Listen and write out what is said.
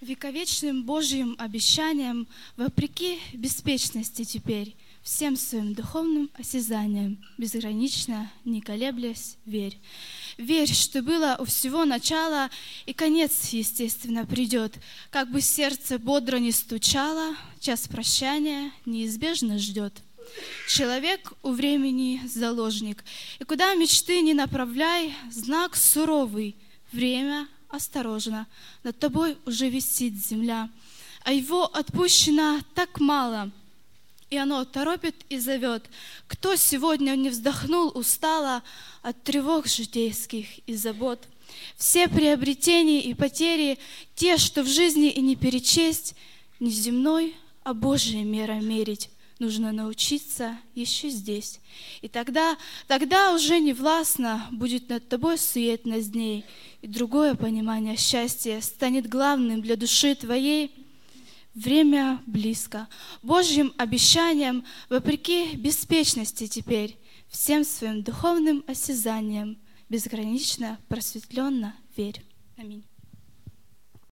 Вековечным Божьим обещаниям, вопреки беспечности теперь, всем своим духовным осязанием, безгранично, не колеблясь, верь. Верь, что было у всего начало, и конец, естественно, придет. Как бы сердце бодро не стучало, час прощания неизбежно ждет. Человек у времени заложник, и куда мечты не направляй, знак суровый, время осторожно, над тобой уже висит земля, а его отпущено так мало, и оно торопит и зовет. Кто сегодня не вздохнул устало от тревог житейских и забот? Все приобретения и потери, те, что в жизни и не перечесть, не земной, а Божьей мерой мерить нужно научиться еще здесь. И тогда уже не властно будет над тобой суетность дней, и другое понимание счастья станет главным для души твоей. Время близко. Божьим обещаниям, вопреки беспечности теперь, всем своим духовным осязанием, безгранично, просветленно верь. Аминь.